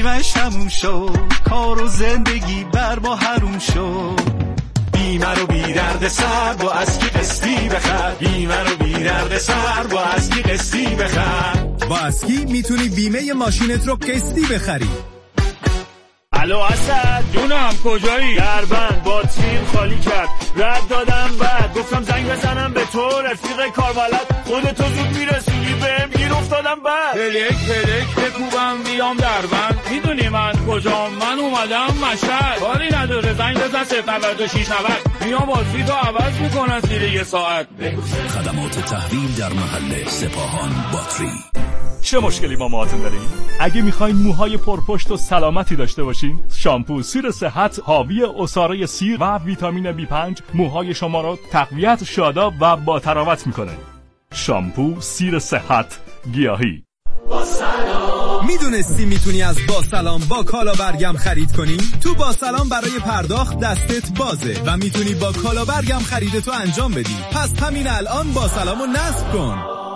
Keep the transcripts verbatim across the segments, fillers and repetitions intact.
بیمش تموم شد، کار و زندگی بر ما حروم شد. بیمه رو بی درد سر با اسکی قسطی بخر، بیمه رو بی درد سر با اسکی قسطی بخر. با اسکی میتونی بیمه ماشینت رو قسطی بخری. الو اسد جونم کجایی؟ دربند باتریم خالی کرد، رد دادم بعد گفتم زنگ بزنم به تو رفیق کاربلد، خودتو زود میرسونی بهم گیر افتادم بعد پلک پلک بکوبم بیام دربند. میدونی من کجام؟ من اومدم مشهد، کاری نداره زنگ بزن صفر نود و شش نود میام بازی تو عوض میکنن زیر یه ساعت. خدمات تحویل در محل سپاهان باتری. چه مشکلی با موهاتون دارین؟ اگه میخواین موهای پرپشت و سلامتی داشته باشین، شامپو سیر صحت حاوی عصاره سیر و ویتامین بی پنج موهای شما رو تقویت، شاداب و با تراوت میکنه. شامپو سیر صحت گیاهی. با سلام. میدونستی میتونی از با سلام با کالا برگم خرید کنی؟ تو با سلام برای پرداخت دستت بازه و میتونی با کالا برگم خریدتو انجام بدی. پس همین الان با سلامو نصب کن.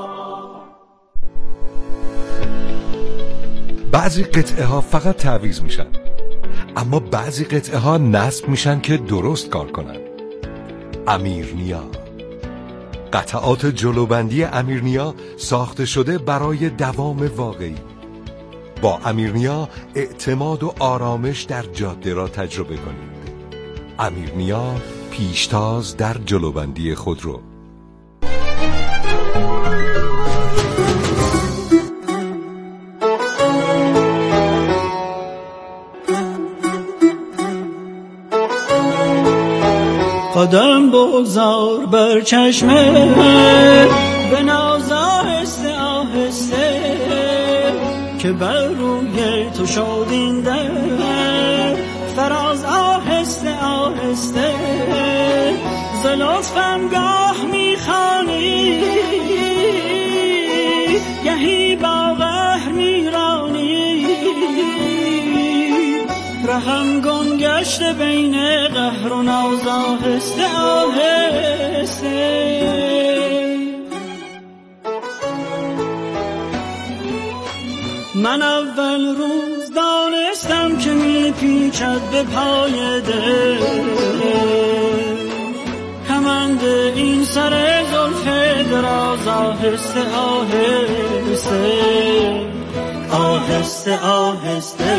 بعضی قطعه ها فقط تعویض میشن، اما بعضی قطعه ها نصب میشن که درست کار کنن. امیرنیا، قطعات جلوبندی امیرنیا ساخته شده برای دوام واقعی. با امیرنیا اعتماد و آرامش در جاده را تجربه کنید. امیرنیا، پیشتاز در جلوبندی خودرو. قدم بگذار بر چشمه، به ناز آهسته آهسته، که بر روی تو شد این در فراز آهسته آهسته. ز لطفم گاه میخوانی، گهی با قهر میرانی، رهم گم گشته بین قهر و ناز آهسته آهسته. من اول روز دانستم که میپیچد به پای دل کمند این سر زلف دراز آهسته آهسته آهسته آهسته.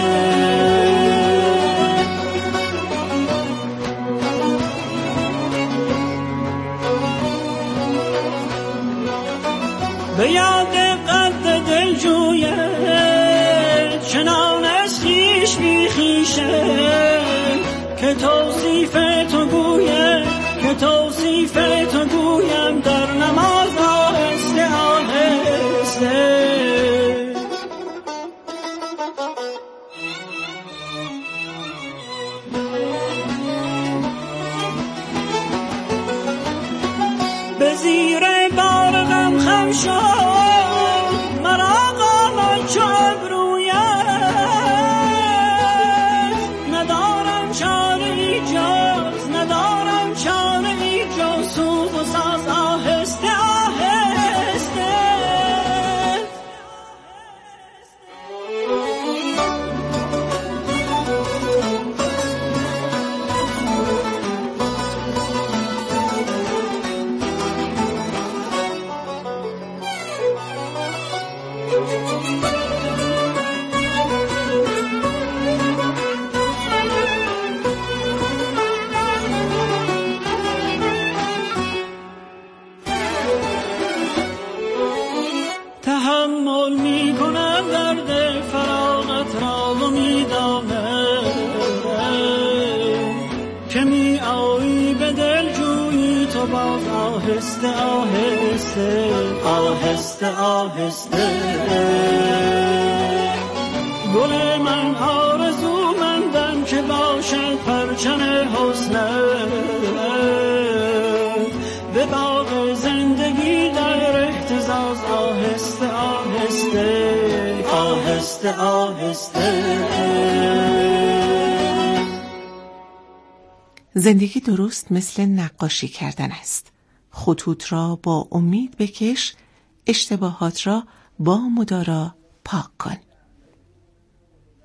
به یاد قد دلجویه چنان از خویش بی خویشه، که توصیف تو گویم که توصیف تو گویم در نماز آهسته آهسته. به زیر بار غم خم شد مرا قامت چو ابرویت، ندارم چاره ای جز ندارم چاره ای جز سوز و ساز آهسته آهسته. تحمل می کنم درد فراغت را و می دانم که می آیی به دل جویی تو باز آهسته آهسته آهسته آهسته. گل من آرزومندم که باشد پرچم حسنت به باغ زندگی در اهتزاز آهسته آهسته آهسته آهسته. زندگی درست مثل نقاشی کردن است. خطوط را با امید بکش، اشتباهات را با مدارا پاک کن.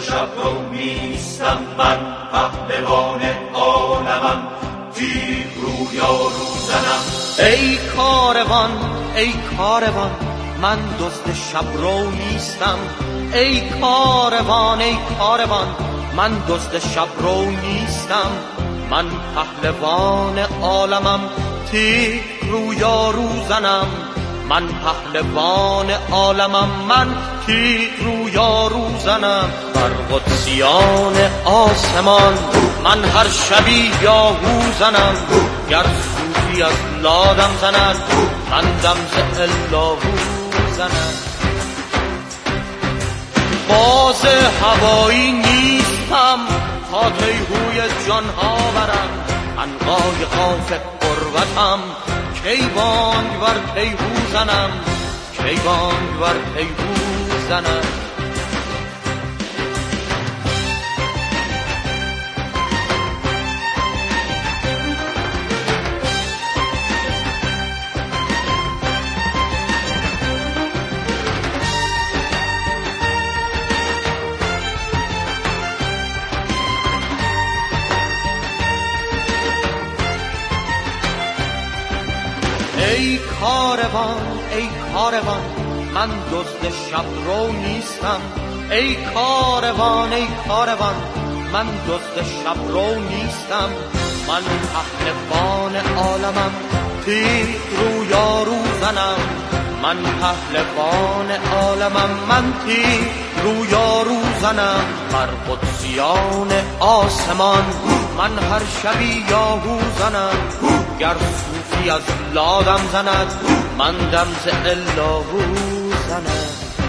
شب رو نیستم، من پهلوان عالمم، تیر رو یارو زنم. ای کاروان ای کاروان من دزد شب رو نیستم. ای کاروان ای کاروان من دزد شب رو نیستم. من پهلوان عالمم، تیر رو یارو زنم. من پهلوان عالمم، من تیر رو یارو زنم. بر قدسیان آسمان من هر شبی یاهو زنم. گر صوفی از لادم زند، من دم ز اللهو زنم. باز هوایی نیستم تا تیهوی جانها برم. عنقای قاف قربتم، کی بانگ بر تیهو زنم. کی بانگ بر تیهو زنم. ای کاروان ای کاروان من دزد شب رو نیستم. ای کاروان ای کاروان من دزد شب رو نیستم. من پهلوان عالمم، تیر رو یارو زنم. من پهلوان عالمم، من تیر رو یارو زنم. بر قدسیان آسمان من هر شبی یاهو زنم. گر صوفی از لادم زند، من دم ز اللهو زنم.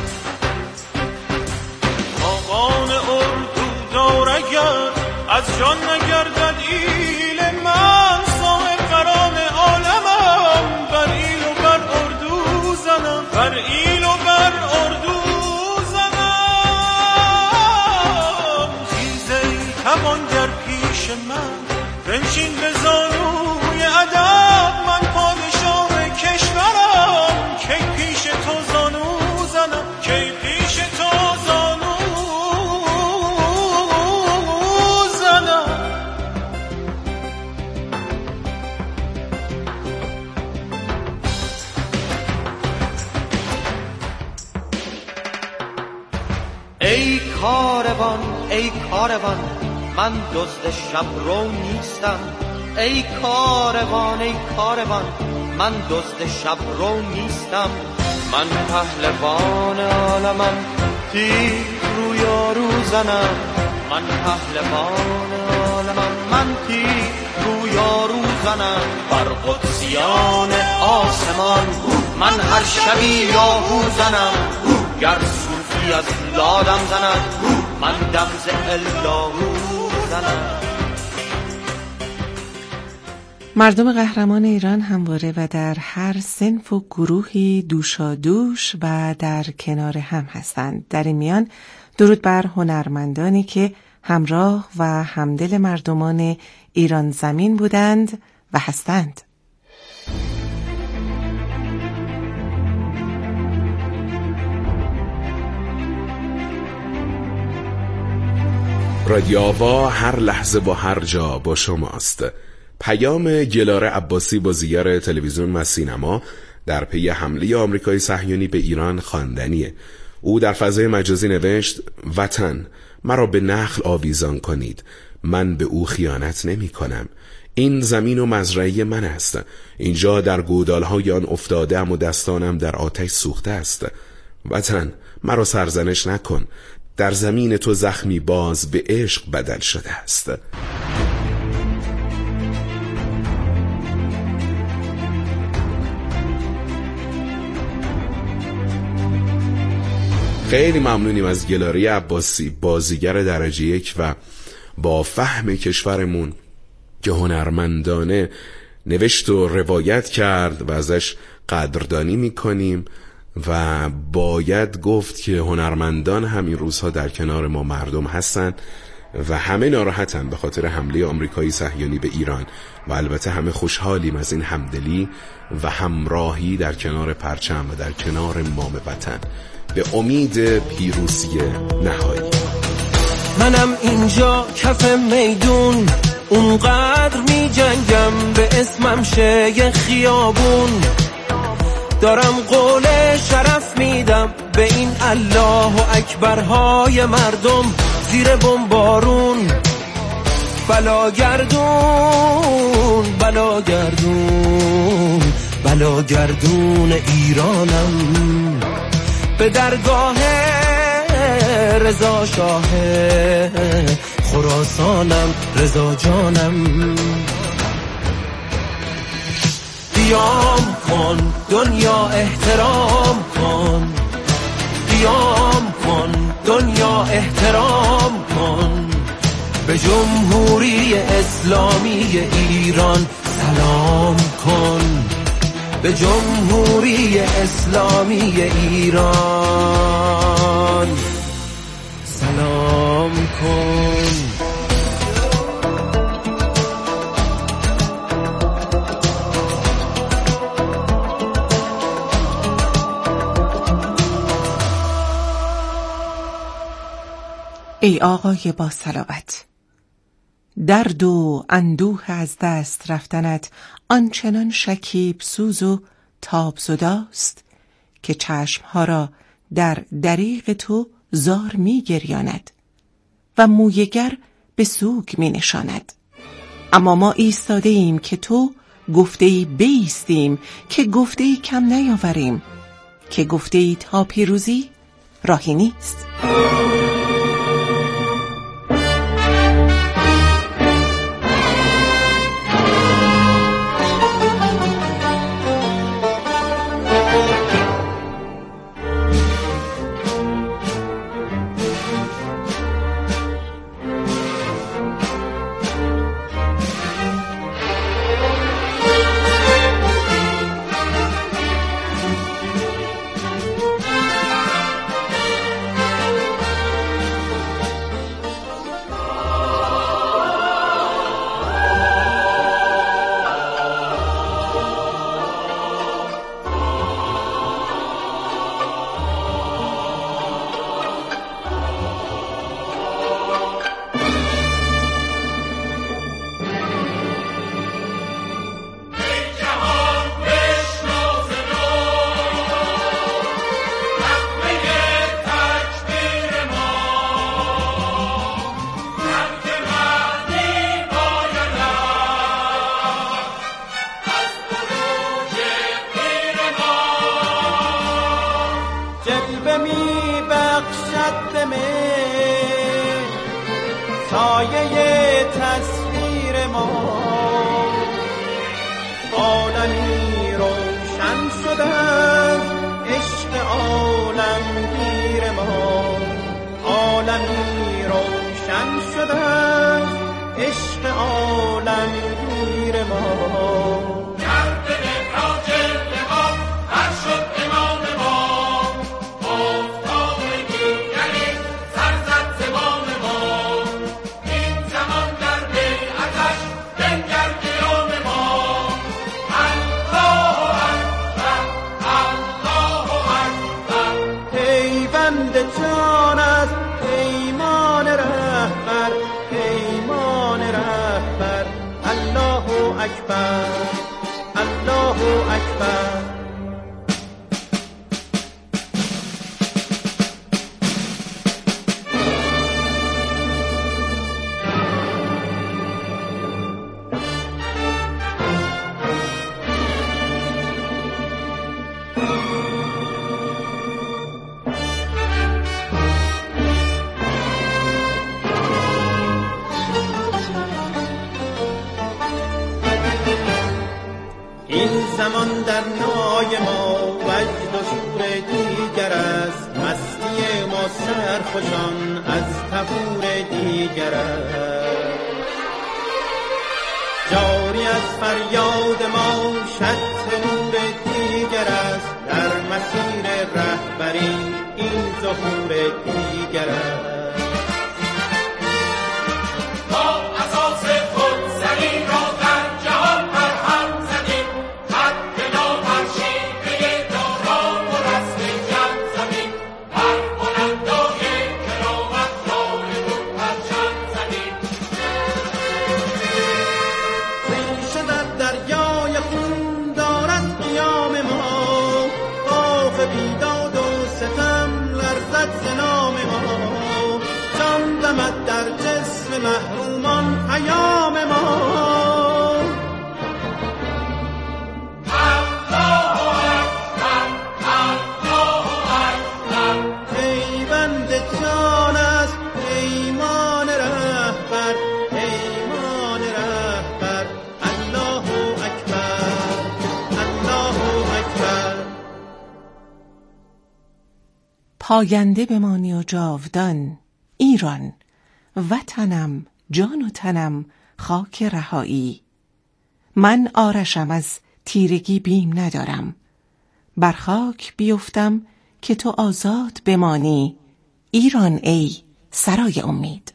آقان اردو دار اگر از جان نگردد ایل، من صاحب قران عالمم. بر ایل و بر اردو زنم، بر ایل و بر اردو زنم. خیزه توانگر پیش من، بنشین به زانوی ادب. من پادشاه کشورم، کی پیش تو زانو زنم. کی پیش تو زانو زنم. ای کاروان ای کاروان من دزد شب رو نیستم. ای کاروان ای کاروان من دزد شب رو نیستم. من پهلوان عالمم، تیر رو یارو زنم. من پهلوان عالمم، من تیر رو یارو زنم. بر قدسیان آسمان من هر شبی یاهو زنم. گر صوفی از لادم زند، من دم ز اللهو زنم. مردم قهرمان ایران همواره و در هر صنف و گروهی دوشادوش و در کنار هم هستند. در این میان درود بر هنرمندانی که همراه و همدل مردمان ایران زمین بودند و هستند. رادیو آوا هر لحظه و هر جا با شماست. پیام گلاره عباسی، بازیگر تلویزیون و سینما، در پی حمله آمریکای صهیونی به ایران خواندنیه. او در فضای مجازی نوشت: وطن مرا به نخل آویزان کنید، من به او خیانت نمی کنم. این زمین و مزرعه من است. اینجا در گودالهای آن افتاده‌ام و دستانم در آتش سوخته است. وطن مرا سرزنش نکن، در زمین تو زخمی باز به عشق بدل شده است. خیلی ممنونیم از گلاره عباسی، بازیگر درجه یک و با فهم کشورمون که هنرمندانه نوشت و روایت کرد و ازش قدردانی میکنیم و باید گفت که هنرمندان هم این روزها در کنار ما مردم هستن و همه ناراحتن به خاطر حمله آمریکایی صهیونی به ایران و البته همه خوشحالیم از این همدلی و همراهی در کنار پرچم و در کنار مام وطن به امید پیروزی نهایی. منم اینجا کف میدون اونقدر می جنگم به اسمم شه یه خیابون، دارم قول شرف میدم به این الله و اکبرهای مردم زیر بمبارون. بلاگردون بلاگردون بلاگردون ایرانم، به درگاه رضا شاه خراسانم رضا جانم. قیام کن دنیا احترام کن، قیام کن دنیا احترام کن، به جمهوری اسلامی ایران سلام کن، به جمهوری اسلامی ایران سلام کن. ای آقای با صلابت، درد و اندوه از دست رفتنت آنچنان شکیب سوز و تابزداست که چشمها را در دریغ تو زار می گریاند و مویگر به سوگ می نشاند. اما ما ایستاده ایم که تو گفته ای بیستیم، که گفته ای کم نیاوریم، که گفته ای تا پیروزی راهی نیست. سایه تصویر ما عالمی روشن شده، عشق عالمگیر ما عالمی روشن شده، عشق عالمگیر ما. اکبر الله اکبر. زمان در نای ما وجد و شور دیگر است، مستی ما سرخوشان از طهور دیگر است. جاری از فریاد ما شط نور دیگر است، در مسیر رهبری این ظهور دیگر است. محرومان پیام ما. پیوند جان است پیمان رهبر، پیمان رهبر. الله اکبر، الله اکبر. پاینده بمانی و جاودان ایران، وطنم جان و تنم خاک رهایی. من آرشم از تیرگی بیم ندارم، بر خاک بیفتم که تو آزاد بمانی. ایران ای سرای امید.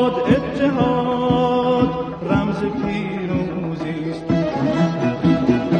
اتحاد اتحاد رمز پیروزی است.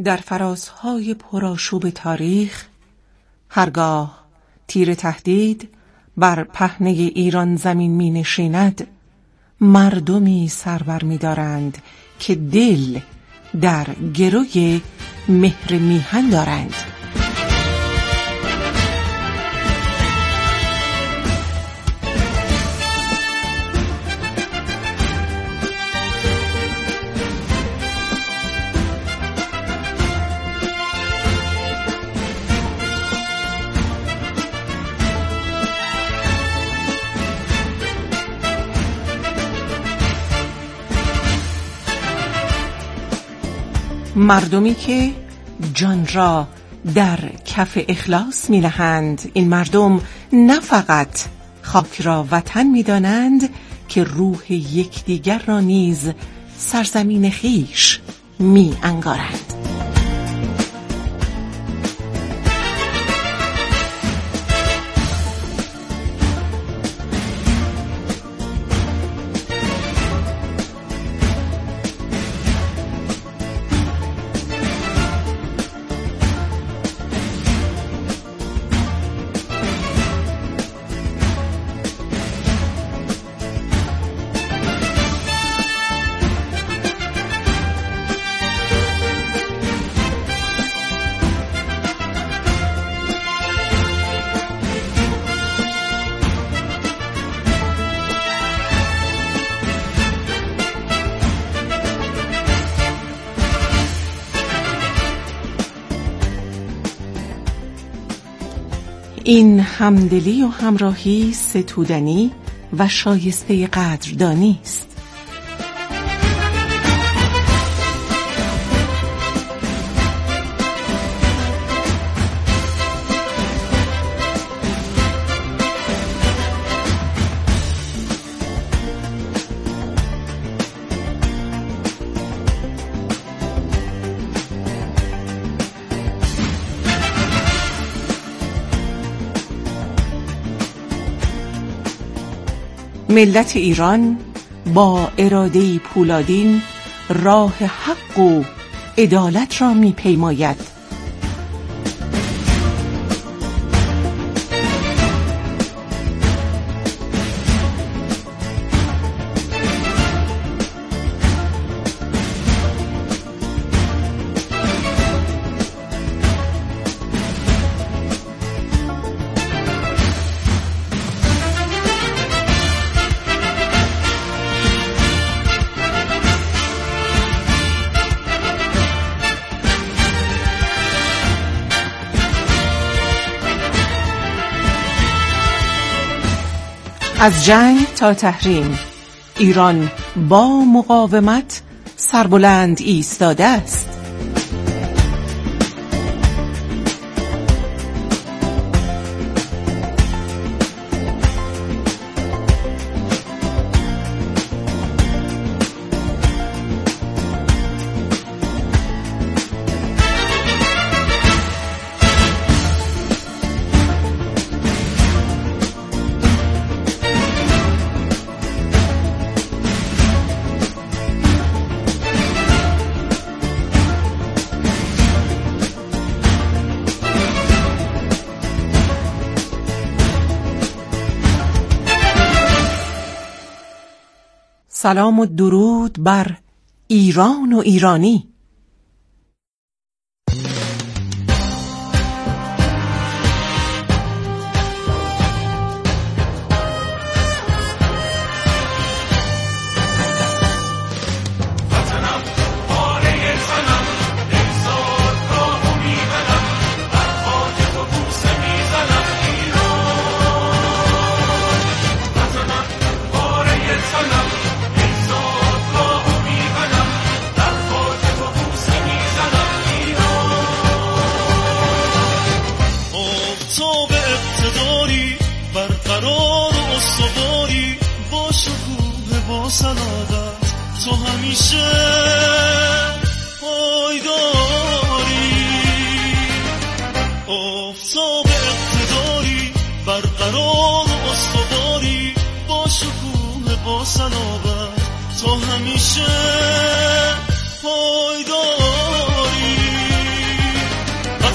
در فرازهای پرآشوب تاریخ هرگاه تیر تهدید بر پهنه ایران زمین می نشیند، مردمی سربر می دارند که دل در گروی مهر میهن دارند. مردمی که جان را در کف اخلاص می نهند. این مردم نه فقط خاک را وطن می دانند که روح یکدیگر را نیز سرزمین خویش می انگارند. این همدلی و همراهی ستودنی و شایسته قدردانی است. ملت ایران با اراده پولادین راه حق و عدالت را می پیماید. از جنگ تا تحریم ایران با مقاومت سربلند ایستاده است. سلام و درود بر ایران و ایرانی. تو همیشه پایداری، آفتاب اقتداری، برقرار و استواری، با شکوه با صلابت تو همیشه پایداری.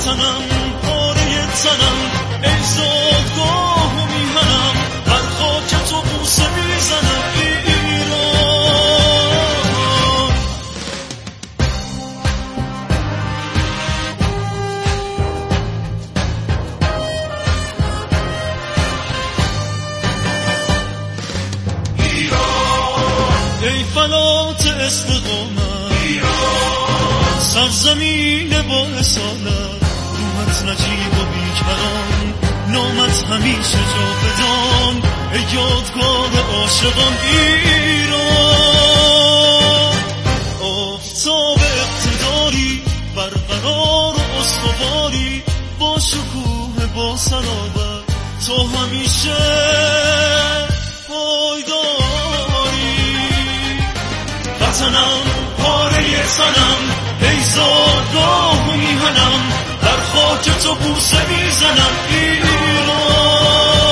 وطنم پاره تنم ای زادگاه و میهنم بر خاک تو بوسه میزنم ایران. ایران ای فلات استقامت ایران، سرزمین با اصالت، روحت نجیب و بیکران، نامت همیشه جا بدان ای یادگار عاشقان ایران. آفتاب اقتداری برقرار و استواری با شکوه با صلابت تو همیشه پایداری. وطنم پاره سنم ای زادگاه و میهنم در خاک تو بوسه میزنم ایران.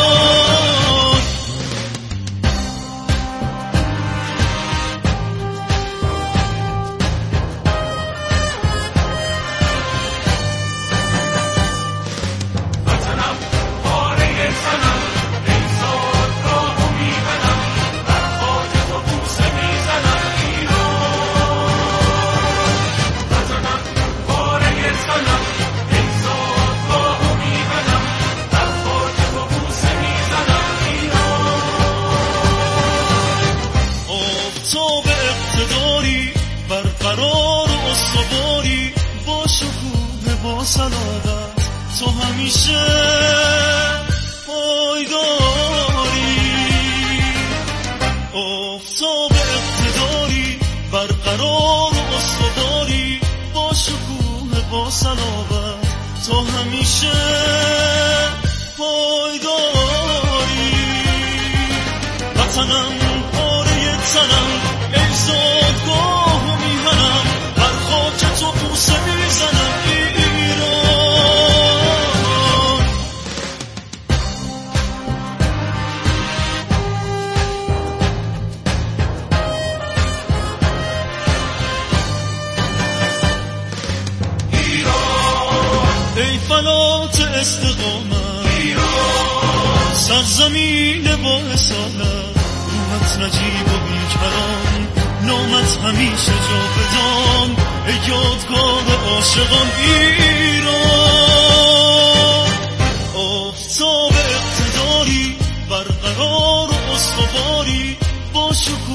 وطنم پاره سنم ای زادگاه و میهنم در خاک تو بوسه میزنم ایران. وطنم پاره سنم ای زادگاه و میهنم در خاک تو بوسه میزنم ایران. آفتاب اقتداری برقرار و استواری با شکوه با صلابت تو همیشه پایداری. آفتاب اقتداری برقرار و استواری با شکوه با صلابت تو همیشه پایداری. وطنم پاره تنم ای زادگاه و میهنم بر خاک تو بوسه میزنم ایران. ایران ای فلات استقامت ایران، سرزمین با اصالت، روحت نجیب و بیکران، نامت همیشه جا بدان ای یادگار عاشقان ایران. آفتاب اقتداری برقرار و استواری با شکوه